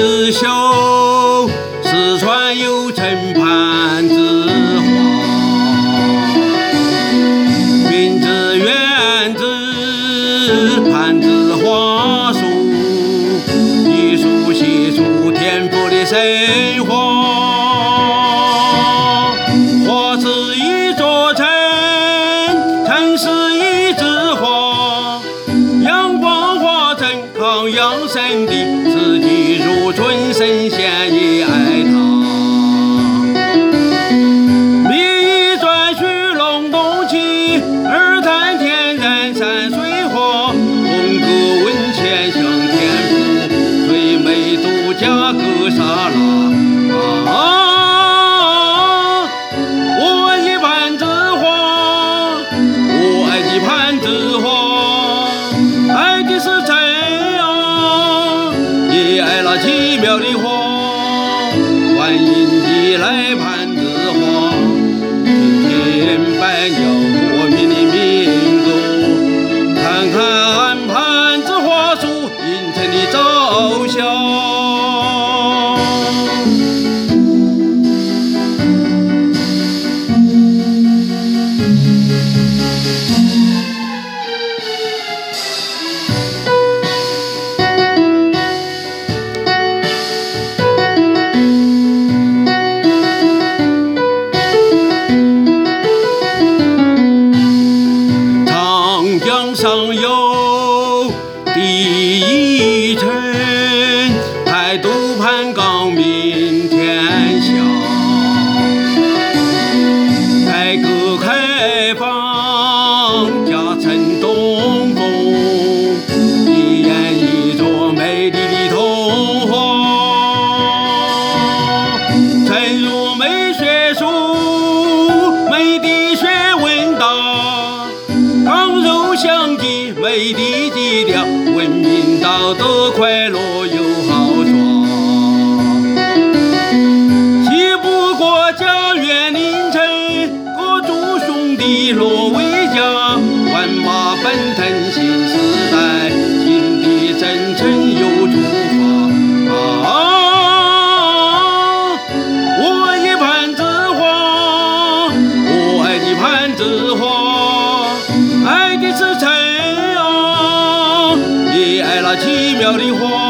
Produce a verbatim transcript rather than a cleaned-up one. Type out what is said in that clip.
之秀，四川有称攀枝花。名字源自攀枝花树，艺术写出天赋的神话。花是一座城，城是一枝花，阳光化成抗阳神的，四季如春，神仙也爱它。蜜意转虚龙动气，而谈天然山水画。风格文倩向天赋，最美独家格沙拉。啊，我爱的攀枝花，我爱的攀枝花，爱的是真啊，也爱那奇妙的花。欢迎你来攀枝花，听听百鸟莫名的鸣歌，看看攀枝花树映衬的朝霞。江上有第一城，态度攀纲名天下。改革开放加成东风，一言一座美丽的童话。深入美学术，美的学问大，刚柔相济，美的基调，文明道德快乐又豪爽。西部国家园林城，各族兄弟乐为家。万马奔腾新时代，新的征程又出发。啊，我爱的攀枝花，我爱的攀枝花，爱的是真啊，也爱那奇妙的花。